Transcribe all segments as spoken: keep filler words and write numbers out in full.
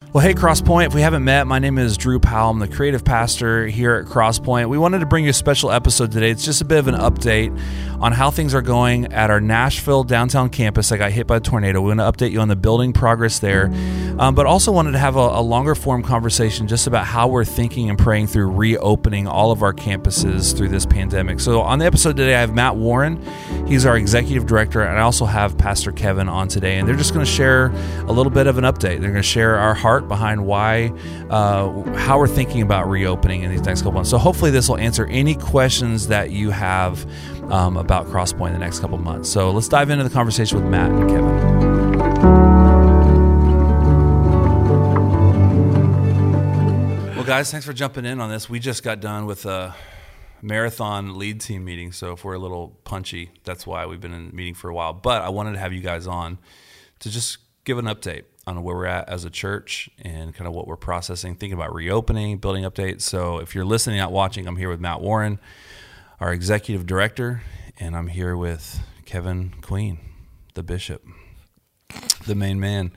Well, hey, Crosspoint, if we haven't met, my name is Drew Powell. I'm the creative pastor here at Crosspoint. We wanted to bring you a special episode today. It's just a bit of an update on how things are going at our Nashville downtown campus that got hit by a tornado. We want to update you on the building progress there, um, but also wanted to have a, a longer form conversation just about how we're thinking and praying through reopening all of our campuses through this pandemic. So on the episode today, I have Matt Warren. He's our executive director, and I also have Pastor Kevin on today, and they're just going to share a little bit of an update. They're going to share our heart behind why, uh, how we're thinking about reopening in these next couple months. So hopefully this will answer any questions that you have um, about Crosspoint in the next couple months. So let's dive into the conversation with Matt and Kevin. Well, guys, thanks for jumping in on this. We just got done with a marathon lead team meeting, so if we're a little punchy, that's why we've been in the meeting for a while. But I wanted to have you guys on to just give an update on where we're at as a church and kind of what we're processing, thinking about reopening, building updates. So if you're listening, not watching, I'm here with Matt Warren, our executive director, and I'm here with Kevin Queen, the bishop, the main man.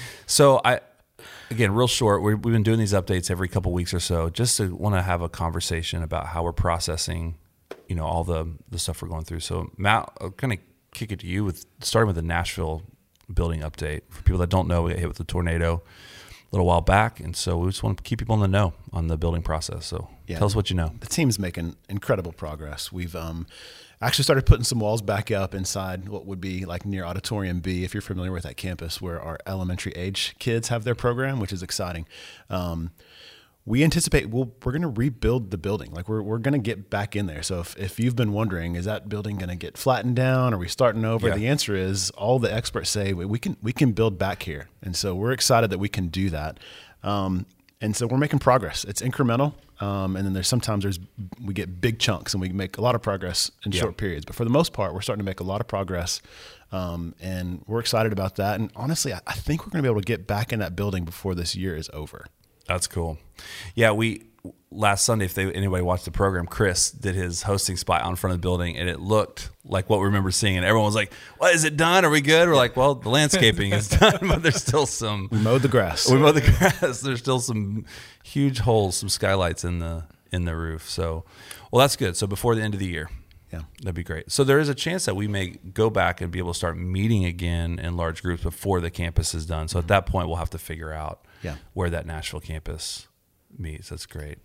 So I, again, real short, we've been doing these updates every couple weeks or so, just to want to have a conversation about how we're processing, you know, all the, the stuff we're going through. So Matt, I'll kind of kick it to you with starting with the Nashville building update. For people that don't know, we got hit with a tornado a little while back, and so we just want to keep people in the know on the building process. So yeah, tell us what you know. The team's making incredible progress. We've um, actually started putting some walls back up inside what would be like near Auditorium B, if you're familiar with that campus, where our elementary age kids have their program, which is exciting. Um, we anticipate we'll, we're going to rebuild the building. Like we're we're going to get back in there. So if, if you've been wondering, is that building going to get flattened down? Are we starting over? Yeah. The answer is all the experts say we, we can we can build back here. And so we're excited that we can do that. Um, and so we're making progress. It's incremental. Um, and then there's sometimes there's we get big chunks and we make a lot of progress in yeah. short periods. But for the most part, we're starting to make a lot of progress. Um, and we're excited about that. And honestly, I, I think we're going to be able to get back in that building before this year is over. That's cool. Yeah, we last Sunday, if they, anybody watched the program, Chris did his hosting spot out in front of the building, and it looked like what we remember seeing. And everyone was like, "What, is it done? Are we good?" We're like, "Well, the landscaping is done, but there's still some." We mowed the grass. We mowed the grass. There's still some huge holes, some skylights in the in the roof. So, well, that's good. So before the end of the year. Yeah, that'd be great. So there is a chance that we may go back and be able to start meeting again in large groups before the campus is done. So at that point, we'll have to figure out yeah. where that Nashville campus meets. That's great.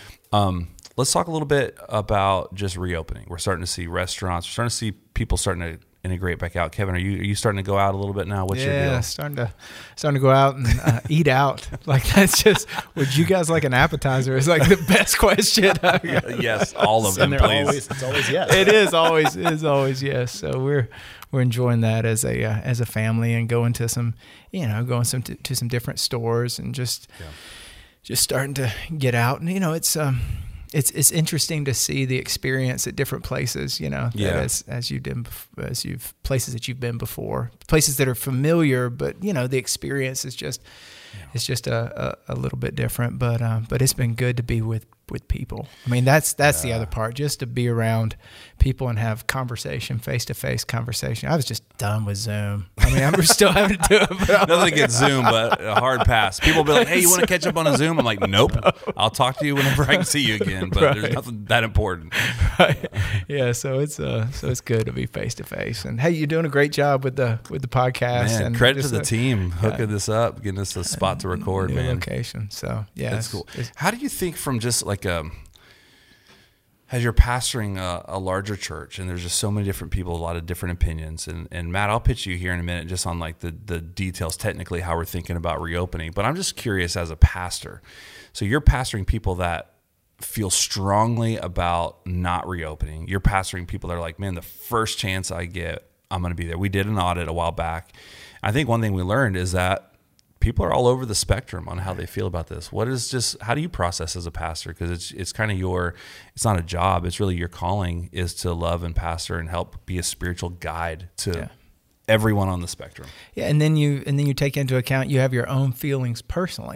Um, let's talk a little bit about just reopening. We're starting to see restaurants. We're starting to see people starting to integrate back out. Kevin, are you are you starting to go out a little bit now? What's yeah, your deal? starting to starting to go out and uh, eat out. Like that's just. Would you guys like an appetizer? It's like the best question. Yes, all of them, please. Always, it's always yes. It is always it is always yes. So we're we're enjoying that as a uh, as a family and going to some you know going some to, to some different stores and just yeah. just starting to get out and you know it's um. It's it's interesting to see the experience at different places, you know, yeah. as as you did as you've places that you've been before, places that are familiar, but you know the experience is just yeah. it's just a, a, a little bit different. But um, but it's been good to be with, with people. I mean that's that's yeah. the other part, just to be around people and have conversation, face to face conversation. I was just done with Zoom. I mean I'm still having to do it. But Nothing against Zoom, but a hard pass. People will be like, "Hey, you want to catch up on a Zoom?" I'm like, "Nope. I'll talk to you whenever I can see you again." But right. there's nothing that important. Right. Yeah, so it's uh, so it's good to be face to face. And hey, you're doing a great job with the with the podcast. Man, and credit to the a, team hooking yeah. this up, getting us a spot to record, New man. Location. So yeah, that's cool. How do you think from just like um, as you're pastoring a, a larger church, and there's just so many different people, a lot of different opinions, and, and Matt, I'll pitch you here in a minute just on like the, the details, technically how we're thinking about reopening, but I'm just curious as a pastor. So you're pastoring people that feel strongly about not reopening. You're pastoring people that are like, man, the first chance I get, I'm going to be there. We did an audit a while back. I think one thing we learned is that people are all over the spectrum on how they feel about this. What is just, how do you process as a pastor? Because it's it's kind of your, it's not a job. It's really your calling is to love and pastor and help be a spiritual guide to yeah. everyone on the spectrum. Yeah, and then you and then you take into account you have your own feelings personally,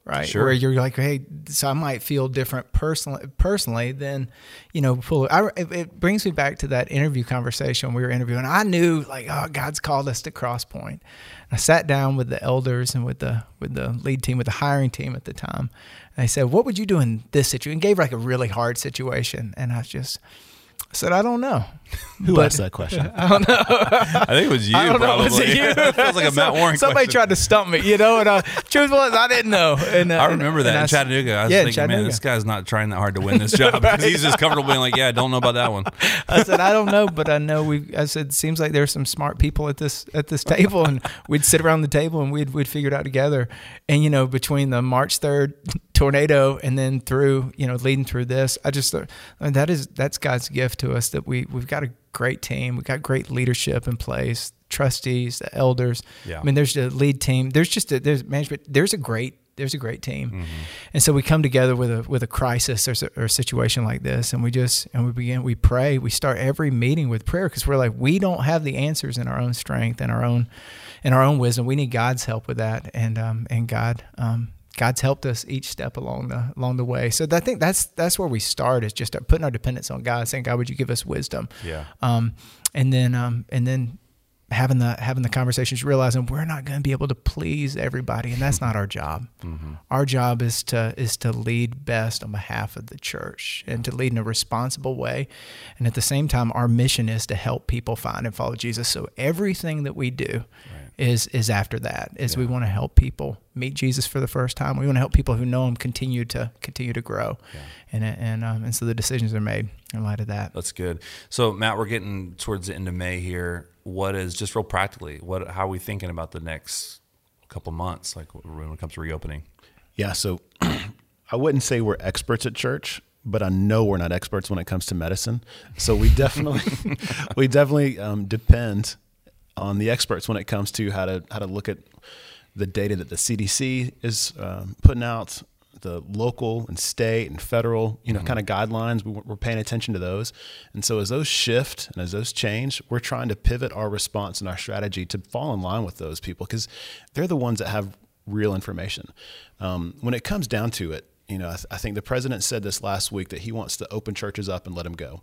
right? Sure. Where you're like, hey, so I might feel different personally, personally than, you know, pull. I, it, it brings me back to that interview conversation we were interviewing. I knew like, oh, God's called us to Cross Point. I sat down with the elders and with the with the lead team, with the hiring team at the time. And I said, what would you do in this situation? And gave like a really hard situation. And I just said, I don't know. Who But- asked that question? I don't know. I think it was you. I don't know. Probably. Was it you? It feels like a Matt Warren Somebody question. tried to stump me, you know, and uh, truth was, I didn't know. And, uh, I remember that and in I s- Chattanooga. I was yeah, in thinking, man, Chattanooga. this guy's not trying that hard to win this job because he's just comfortable being like, yeah, I don't know about that one. I said, I don't know, but I know we. I said, seems like there's some smart people at this at this table, and we'd sit around the table and we'd we'd figure it out together. And you know, between the March third tornado and then through, you know, leading through this, I just thought, I mean, that is that's God's gift to us, that we we've got a great team, we got great leadership in place, trustees, the elders. Yeah. I mean, there's the lead team. There's just a, there's management. There's a great. There's a great team, Mm-hmm. and so we come together with a with a crisis or, s- or a situation like this, and we just and we begin. We pray. We start every meeting with prayer because we're like, we don't have the answers in our own strength and our own in our own wisdom. We need God's help with that, and um and God um God's helped us each step along the along the way. So I think that's that's where we start, is just putting our dependence on God, saying, God, would you give us wisdom? Yeah. Um, and then um and then. having the having the conversations, realizing we're not going to be able to please everybody, and that's not our job. Mm-hmm. Our job is to is to lead best on behalf of the church and to lead in a responsible way. And at the same time, our mission is to help people find and follow Jesus. So everything that we do Right. is is after that. Is Yeah. we want to help people meet Jesus for the first time. We want to help people who know Him continue to continue to grow. Yeah. And and um, and so the decisions are made in light of that. That's good. So Matt, we're getting towards the end of May here. What is, just real practically, what how are we thinking about the next couple months, like when it comes to reopening? Yeah, so I wouldn't say we're experts at church, but I know we're not experts when it comes to medicine. So we definitely we definitely um, depend on the experts when it comes to how to how to look at the data that the C D C is um, putting out, the local and state and federal, you know, mm-hmm. kind of guidelines. We, we're paying attention to those. And so as those shift and as those change, we're trying to pivot our response and our strategy to fall in line with those people, because they're the ones that have real information. Um, when it comes down to it, you know, I, th- I think the president said this last week, that he wants to open churches up and let them go.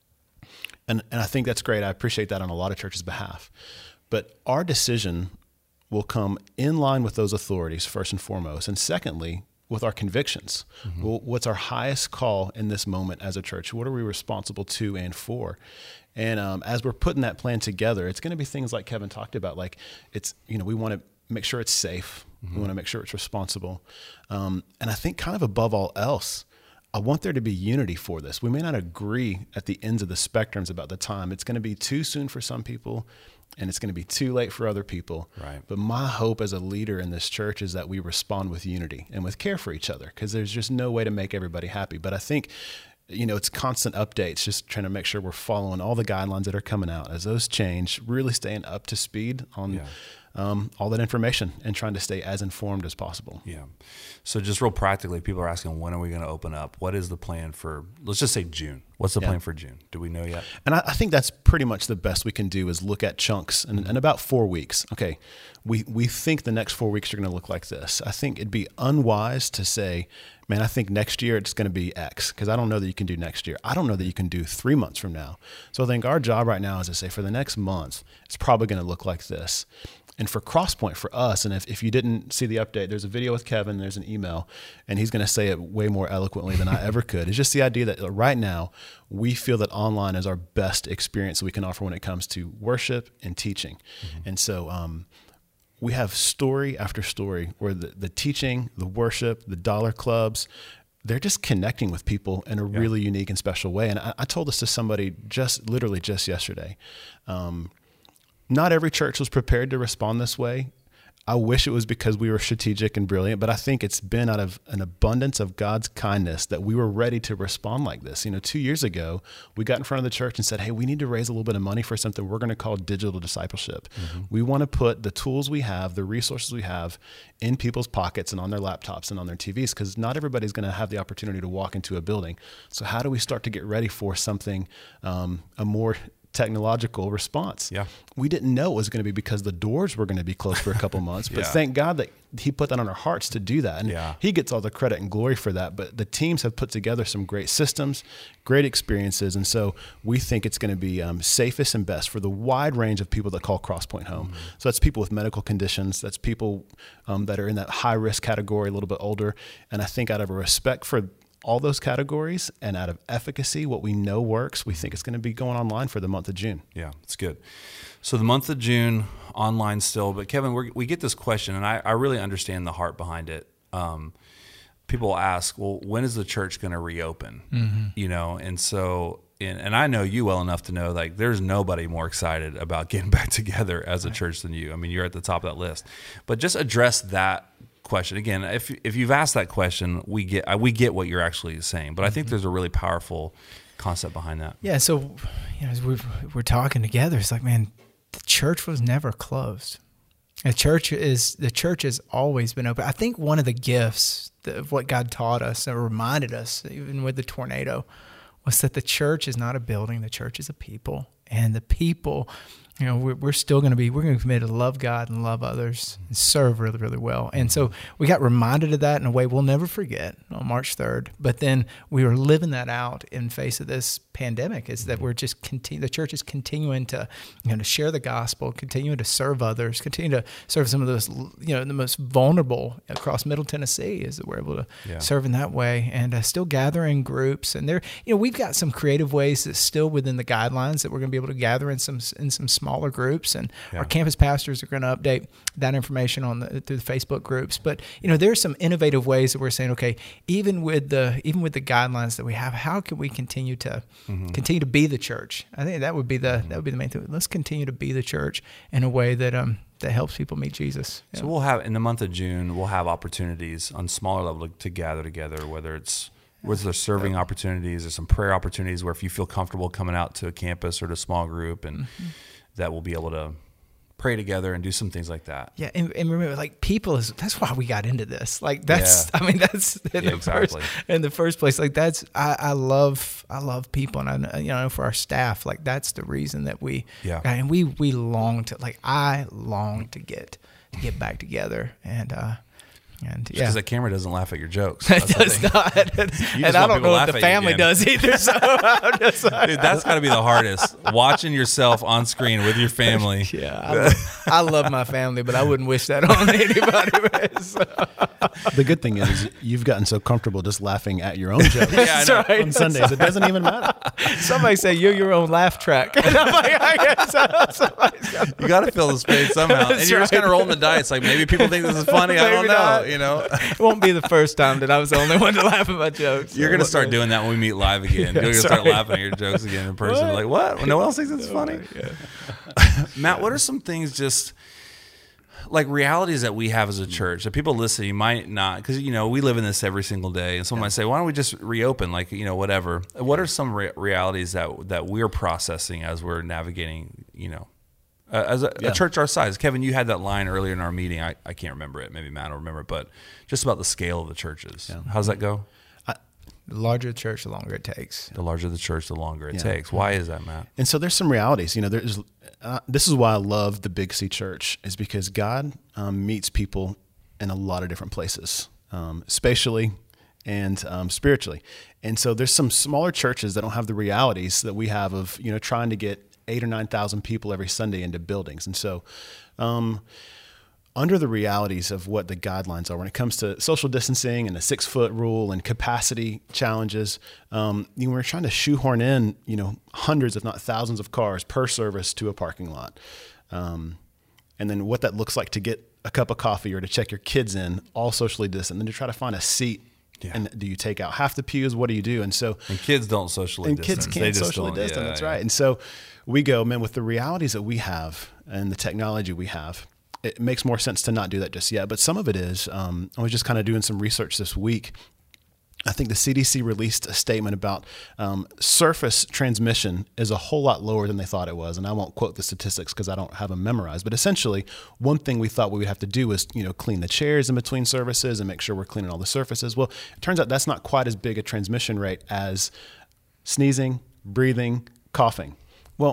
And, and I think that's great. I appreciate that on a lot of churches' behalf. But our decision will come in line with those authorities, first and foremost. And secondly, with our convictions. Mm-hmm. Well, what's our highest call in this moment as a church? What are we responsible to and for? And um, as we're putting that plan together, it's going to be things like Kevin talked about. Like, it's, you know, we want to make sure it's safe. Mm-hmm. We want to make sure it's responsible. Um, and I think kind of above all else, I want there to be unity for this. We may not agree at the ends of the spectrums about the time. It's going to be too soon for some people, and it's going to be too late for other people. Right. But my hope as a leader in this church is that we respond with unity and with care for each other, because there's just no way to make everybody happy. But I think, you know, it's constant updates, just trying to make sure we're following all the guidelines that are coming out. As those change, really staying up to speed on Yeah. um, all that information and trying to stay as informed as possible. Yeah. So just real practically, people are asking, when are we going to open up? What is the plan for, let's just say June. What's the Yeah. plan for June? Do we know yet? And I, I think that's pretty much the best we can do, is look at chunks and, and about four weeks. Okay, we, we think the next four weeks are going to look like this. I think it'd be unwise to say, man, I think next year it's going to be X, because I don't know that you can do next year. I don't know that you can do three months from now. So I think our job right now is to say, for the next month, it's probably going to look like this. And for Crosspoint, for us, and if, if you didn't see the update, there's a video with Kevin, there's an email, and he's going to say it way more eloquently than I ever could. It's just the idea that right now, we feel that online is our best experience we can offer when it comes to worship and teaching. Mm-hmm. And so um, we have story after story where the, the teaching, the worship, the dollar clubs, they're just connecting with people in a yeah. really unique and special way. And I, I told this to somebody just literally just yesterday. Um, Not every church was prepared to respond this way. I wish it was because we were strategic and brilliant, but I think it's been out of an abundance of God's kindness that we were ready to respond like this. You know, two years ago, we got in front of the church and said, hey, we need to raise a little bit of money for something we're going to call digital discipleship. Mm-hmm. We want to put the tools we have, the resources we have in people's pockets and on their laptops and on their T Vs, because not everybody's going to have the opportunity to walk into a building. So how do we start to get ready for something, um, a more technological response. Yeah. We didn't know it was going to be because the doors were going to be closed for a couple months, but Yeah. thank God that he put that on our hearts to do that. And Yeah. he gets all the credit and glory for that. But the teams have put together some great systems, great experiences. And so we think it's going to be um, safest and best for the wide range of people that call Crosspoint home. Mm-hmm. So that's people with medical conditions. That's people um, that are in that high risk category, a little bit older. And I think out of a respect for all those categories and out of efficacy, what we know works, we think it's going to be going online for the month of June. Yeah, it's good. So the month of June, online still. But Kevin, we're, we get this question, and I, I really understand the heart behind it. Um, people ask, well, when is the church going to reopen? Mm-hmm. You know, and so, and, and I know you well enough to know, like, there's nobody more excited about getting back together as a church than you. I mean, you're at the top of that list. But just address that question again. If if you've asked that question, we get we get what you're actually saying, but I think there's a really powerful concept behind that. Yeah. So, you know, as we've, we're talking together, it's like, man, the church was never closed. The church is the church has always been open. I think one of the gifts of what God taught us and reminded us, even with the tornado, was that the church is not a building. The church is a people, and the people. You know, we're, we're still going to be, we're going to be committed to love God and love others and serve really, really well. And so we got reminded of that in a way we'll never forget on March third. But then we were living that out in face of this pandemic, is that we're just continue, the church is continuing to, you know, to share the gospel, continuing to serve others, continue to serve some of those, you know, the most vulnerable across Middle Tennessee, is that we're able to yeah. serve in that way, and uh, still gathering groups. And there, you know, we've got some creative ways that's still within the guidelines that we're going to be able to gather in some, in some smaller groups, and yeah. our campus pastors are going to update that information on the through the Facebook groups. But you know, there's some innovative ways that we're saying, okay, even with the even with the guidelines that we have, how can we continue to mm-hmm. continue to be the church? I think that would be the mm-hmm. that would be the main thing. Let's continue to be the church in a way that um that helps people meet Jesus. Yeah. So we'll have in the month of June, we'll have opportunities on smaller level to gather together, whether it's whether there's serving opportunities, there's some prayer opportunities where if you feel comfortable coming out to a campus or to a small group, and mm-hmm. that we'll be able to pray together and do some things like that. Yeah, and, and remember, like, people is that's why we got into this. Like, that's yeah. I mean, that's in yeah, the exactly. first in the first place. Like, that's I, I love I love people, and I you know for our staff, like that's the reason that we yeah, and we we long to like I long to get to get back together, and uh and yeah, because the camera doesn't laugh at your jokes. It does not, and, and I don't know if the family does either. So I'm just like, dude, that's got to be the hardest, watching yourself on screen with your family. Yeah, I love, I love my family, but I wouldn't wish that on anybody. So. The good thing is you've gotten so comfortable just laughing at your own jokes yeah, I know. Right. on Sundays. It doesn't even matter. Somebody say you're your own laugh track. And I'm like, I guess gotta, you got to fill the space somehow, and you're right. just kind of rolling the dice. Like, maybe people think this is funny. I don't know. Not. You know, it won't be the first time that I was the only one to laugh at my jokes. You're so. gonna start doing that when we meet live again. Yeah, you're gonna sorry. start laughing at your jokes again in person. What? Like, what? No one else thinks it's no, funny. Yeah. Matt, what are some things just like realities that we have as a church that people listening might not, because you know we live in this every single day, and someone yeah. might say, why don't we just reopen, like, you know, whatever. What are some re- realities that that we're processing as we're navigating, you know, uh, as a, yeah. a church our size? Kevin, you had that line earlier in our meeting. I, I can't remember it. Maybe Matt will remember it, but just about the scale of the churches. Yeah. How's that go? The larger the church, the longer it takes. The larger the church, the longer it yeah. takes. Why is that, Matt? And so there's some realities. You know, there's uh, this is why I love the Big C Church, is because God um, meets people in a lot of different places, um, spatially and um, spiritually. And so there's some smaller churches that don't have the realities that we have of, you know, trying to get eight or nine thousand people every Sunday into buildings. And so, um, under the realities of what the guidelines are when it comes to social distancing and the six foot rule and capacity challenges, um, you know, we're trying to shoehorn in, you know, hundreds, if not thousands of cars per service to a parking lot. Um, and then what that looks like to get a cup of coffee or to check your kids in, all socially distant, and then to try to find a seat. Yeah. And do you take out half the pews? What do you do? And so, and kids don't socially and distance. kids can't they just socially don't, distance. Yeah, that's yeah. right. And so we go, man, with the realities that we have and the technology we have, it makes more sense to not do that just yet. But some of it is, um, I was just kind of doing some research this week. I think the C D C released a statement about um, surface transmission is a whole lot lower than they thought it was. And I won't quote the statistics because I don't have them memorized. But essentially, one thing we thought we would have to do is, you know, clean the chairs in between services and make sure we're cleaning all the surfaces. Well, it turns out that's not quite as big a transmission rate as sneezing, breathing, coughing. Well,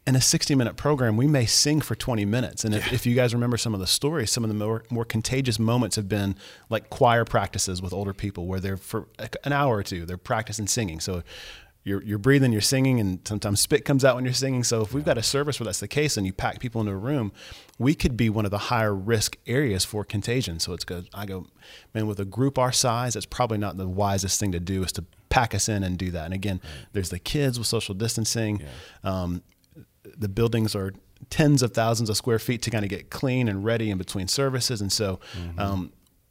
in a sixty minute program, we may sing for twenty minutes. And if, Yeah. if you guys remember some of the stories, some of the more, more contagious moments have been like choir practices with older people where they're for an hour or two, they're practicing singing. So you're, you're breathing, you're singing, and sometimes spit comes out when you're singing. So if we've got a service where that's the case and you pack people into a room, we could be one of the higher risk areas for contagion. So it's good. I go, man, with a group our size, it's probably not the wisest thing to do is to pack us in and do that. And again, right. there's the kids with social distancing. Yeah. Um, the buildings are tens of thousands of square feet to kind of get clean and ready in between services. And so, mm-hmm. um,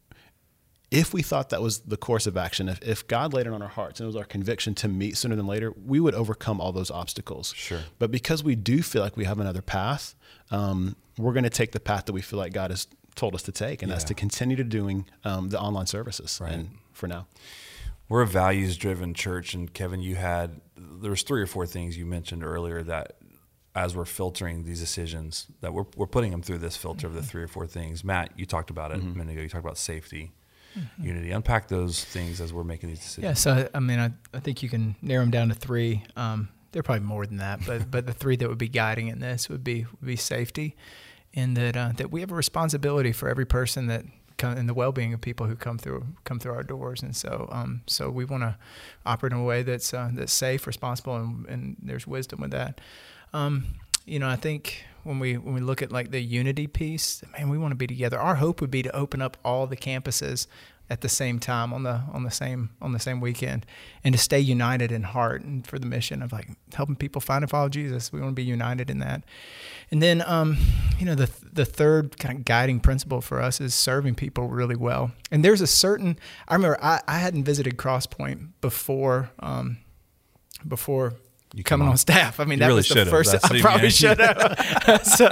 if we thought that was the course of action, if, if God laid it on our hearts and it was our conviction to meet sooner than later, we would overcome all those obstacles. Sure. But because we do feel like we have another path, um, we're going to take the path that we feel like God has told us to take, and yeah. that's to continue to doing um, the online services. Right. And for now, we're a values-driven church. And Kevin, you had there was three or four things you mentioned earlier that, as we're filtering these decisions, that we're we're putting them through this filter mm-hmm. of the three or four things. Matt, you talked about it mm-hmm. a minute ago. You talked about safety. Mm-hmm. Unity. Unpack those things as we're making these decisions. Yeah, so I mean, I, I think you can narrow them down to three. Um, there are probably more than that, but but the three that would be guiding in this would be would be safety, and that uh, that we have a responsibility for every person that come, and the well-being of people who come through come through our doors, and so um, so we want to operate in a way that's uh, that's safe, responsible, and, and there's wisdom with that. Um, you know, I think. When we when we look at like the unity piece, man, we want to be together. Our hope would be to open up all the campuses at the same time on the on the same on the same weekend, and to stay united in heart and for the mission of like helping people find and follow Jesus. We want to be united in that. And then, um, you know, the the third kind of guiding principle for us is serving people really well. And there's a certain. I remember I, I hadn't visited Crosspoint before um, before. You coming on. on staff. I mean, you that really was the first. That's I probably should have. So,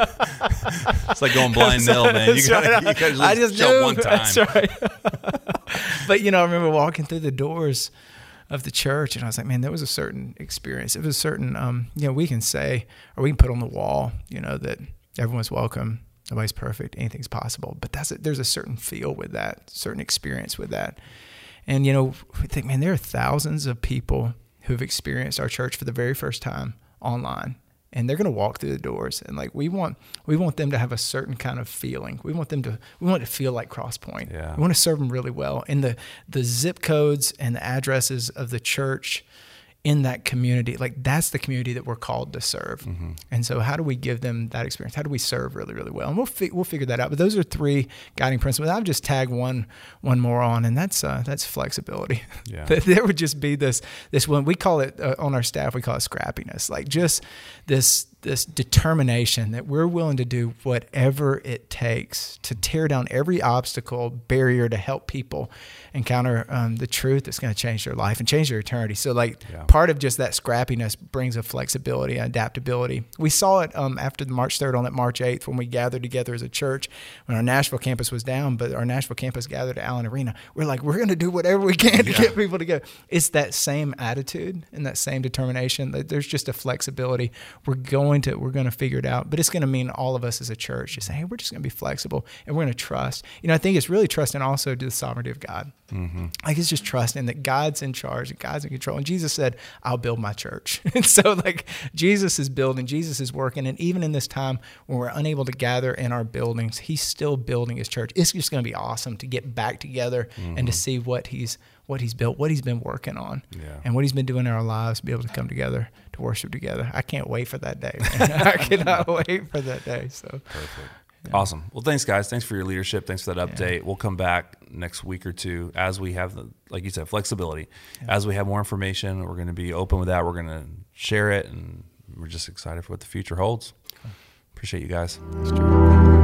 it's like going blind nil, man. You got right. to I just show knew. one time. That's right. But you know, I remember walking through the doors of the church, and I was like, man, there was a certain experience. It was a certain, um, you know, we can say, or we can put on the wall, you know, that everyone's welcome. Nobody's perfect. Anything's possible. But that's a, there's a certain feel with that, certain experience with that. And you know, we think, man, there are thousands of people who've experienced our church for the very first time online, and they're going to walk through the doors, and like we want we want them to have a certain kind of feeling. We want them to we want it to feel like Crosspoint. Yeah. We want to serve them really well. And the the zip codes and the addresses of the church in that community, like that's the community that we're called to serve. Mm-hmm. And so how do we give them that experience? How do we serve really, really well? And we'll fi- we'll figure that out. But those are three guiding principles. I've just tagged one one more on, and that's uh, that's flexibility. Yeah. There would just be this this one, we call it uh, on our staff, we call it scrappiness, like just this this determination that we're willing to do whatever it takes to tear down every obstacle, barrier to help people encounter um, the truth that's going to change their life and change their eternity. So like yeah. part of just that scrappiness brings a flexibility and adaptability. We saw it um, after the March third on that March eighth when we gathered together as a church when our Nashville campus was down, but our Nashville campus gathered at Allen Arena. We're like, we're going to do whatever we can to yeah. get people together. It's that same attitude and that same determination. There's just a flexibility. We're going to, we're going to figure it out, but it's going to mean all of us as a church just say, hey, we're just going to be flexible and we're going to trust. You know, I think it's really trusting also to the sovereignty of God. Mm-hmm. Like it's just trusting that God's in charge and God's in control. And Jesus said, I'll build my church. And so like Jesus is building, Jesus is working. And even in this time when we're unable to gather in our buildings, he's still building his church. It's just going to be awesome to get back together mm-hmm. and to see what he's what he's built, what he's been working on, yeah. and what he's been doing in our lives, be able to come together to worship together. I can't wait for that day. I cannot wait for that day. So perfect. Yeah. Awesome. Well, thanks, guys. Thanks for your leadership. Thanks for that update. Yeah. We'll come back next week or two as we have, the, like you said, flexibility. Yeah. As we have more information, we're going to be open with that. We're going to share it, and we're just excited for what the future holds. Appreciate you guys.